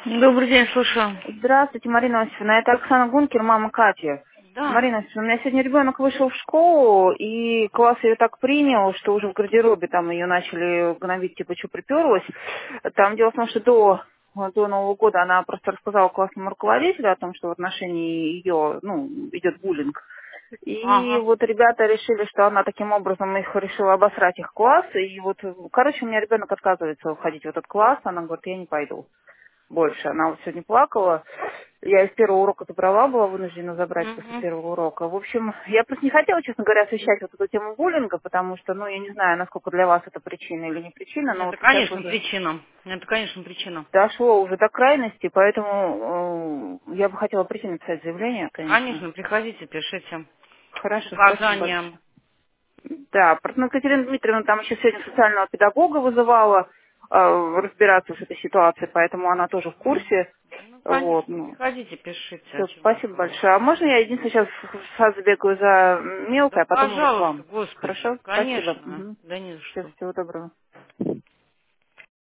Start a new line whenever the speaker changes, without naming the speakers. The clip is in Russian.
Добрый день, слушаю.
Здравствуйте, Марина Васильевна. Это Оксана Гункер, мама Кати.
Да.
Марина Васильевна, у меня сегодня ребенок вышел в школу, и класс ее так принял, что уже в гардеробе там ее начали гнобить, типа, что приперлась. Там дело в том, что до Нового года она просто рассказала классному руководителю о том, что в отношении ее, идет буллинг. И
Ага.
вот ребята решили, что она таким образом их решила обосрать их класс. И вот, короче, у меня ребенок отказывается уходить в этот класс. Она говорит, я не пойду больше. Она вот сегодня плакала. Я из первого урока забрала, была вынуждена забрать после
Мгм.
первого урока. В общем, я просто не хотела, честно говоря, освещать вот эту тему буллинга, потому что, я не знаю, насколько для вас это причина или не причина, но
Это,
вот сейчас
конечно,
уже
причина. Это, конечно, причина.
дошло уже до крайности, поэтому я бы хотела прийти написать заявление, конечно.
Конечно, приходите, пишите. С
Хорошо, спасибо большое.
указанием.
Да, просто Катерина Дмитриевна там еще сегодня социального педагога вызывала разбираться с этой ситуацией, поэтому она тоже в
Мгм.
курсе.
Ну,
Вот,
конечно, приходите, пишите, а
все,
чего вы
спасибо большое. А
скрываете.
можно я единственное сейчас в сад забегаю за
Да,
мелкой, а потом уже к
пожалуйста,
вам?
господи.
Хорошо? Спасибо.
Конечно. Да не за
Все,
что.
всего доброго.